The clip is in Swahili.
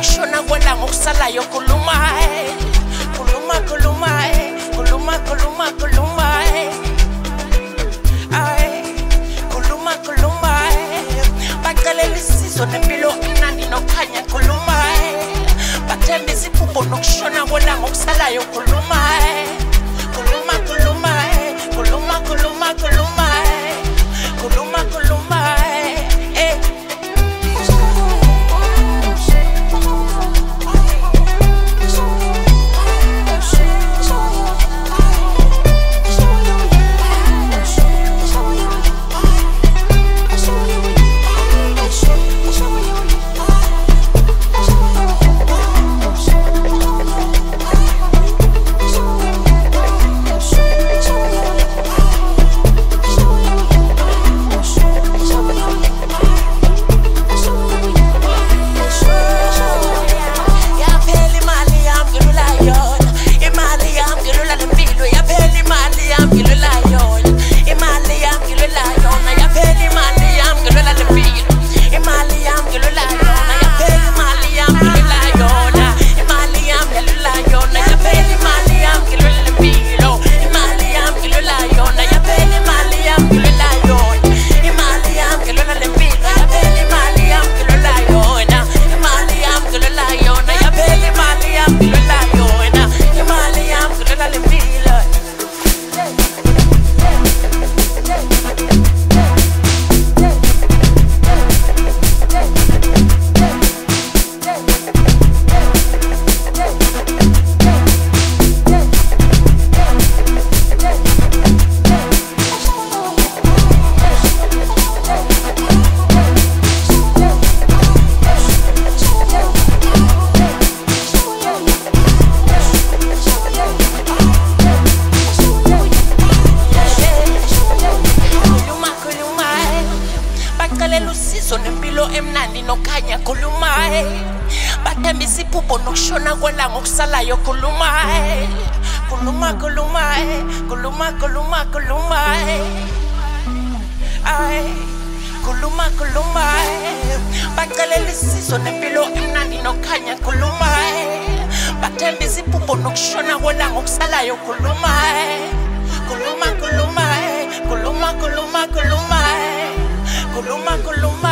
nokushona kwelanga okusalayo khuluma khuluma khuluma khuluma khuluma khuluma ay khuluma khuluma bacalela isizo nempilo emnandi nokhanya khuluma bathemba isiphupho nokushona kwelanga okusalayo khuluma khuluma khuluma khuluma khuluma khuluma khuluma khuluma nempilo emnandi nokhanya khuluma bathemba isiphupho nokushona kwelanga okusalayo khuluma khuluma khuluma khuluma khuluma khuluma ay khuluma khuluma bacalela isizo nempilo emnandi nokhanya khuluma bathemba isiphupho nokushona kwelanga okusalayo khuluma khuluma khuluma khuluma khuluma khuluma khuluma khuluma